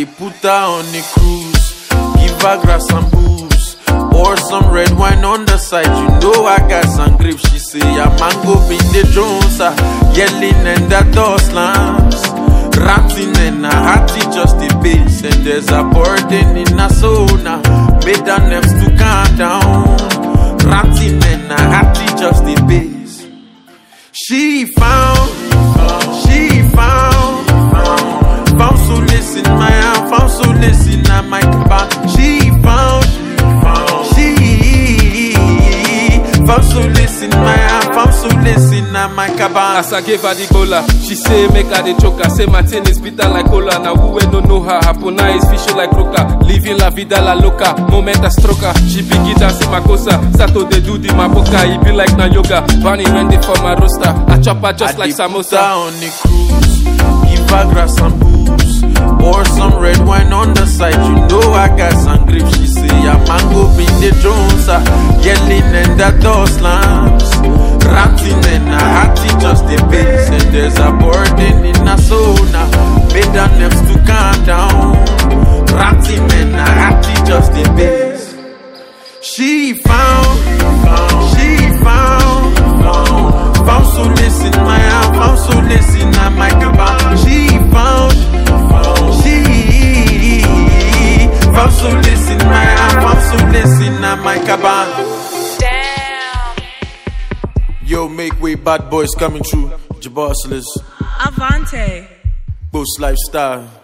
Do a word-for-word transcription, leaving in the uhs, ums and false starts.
put her on a cruise, give her grass and booze, or some red wine on the side. You know I got some grip. She say a mango bin the Jones, uh, yelling and the door slams, ranting and a hearty just the bass. And there's a burden in her soul now, made her nerves to calm down, ranting and a hearty just the bass. She found, she found, found solace in my hand, found solace in my cabana. She found, she found solace in my hand, found solace in my cabana. As I gave her the cola, she say make her the choker. Say my thing is bitter like cola. Now who we don't know her, Hapuna is fishy like croca. Living la vida la loca, moment a stroker. She begin dancing my cosa, Sato they do the mapoka. It be like na yoga, Bunny when they form a roster. I chop her just I like samosa. Put her on the cruise, give her grass and booze, or some red wine on the side. You know I got some grip. She say a mango bin the Jones, uh, yelling and the door slams, ranting and a hearty just the bass. And there's a burden in her soul now, made her nerves to calm down, ranting and a hearty just the bass. She found, she found, found solace in my hand, found solace in my cabana. She found, she found solace in my hand, found solace in my cabana. Damn. Yo, make way, bad boys coming through. Jabossless, Avante. Boost lifestyle.